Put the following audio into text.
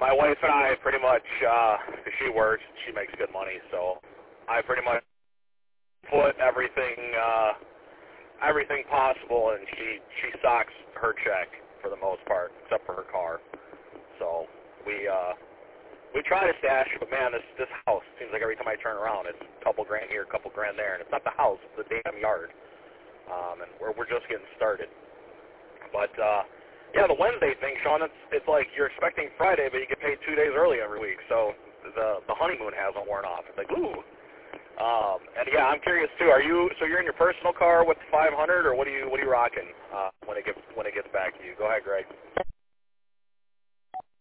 my wife and I pretty much, because she works, she makes good money, so I pretty much put everything possible, and she socks her check for the most part, except for her car. So we try to stash, but man, this house seems like every time I turn around, it's a couple grand here, a couple grand there, and it's not the house, it's the damn yard. And we're just getting started. But yeah, the Wednesday thing, Sean, it's like you're expecting Friday, but you get paid 2 days early every week. So the honeymoon hasn't worn off. It's like, ooh. And yeah, I'm curious too. So you're in your personal car with the 500, or what are you rocking when it gets back to you? Go ahead, Greg.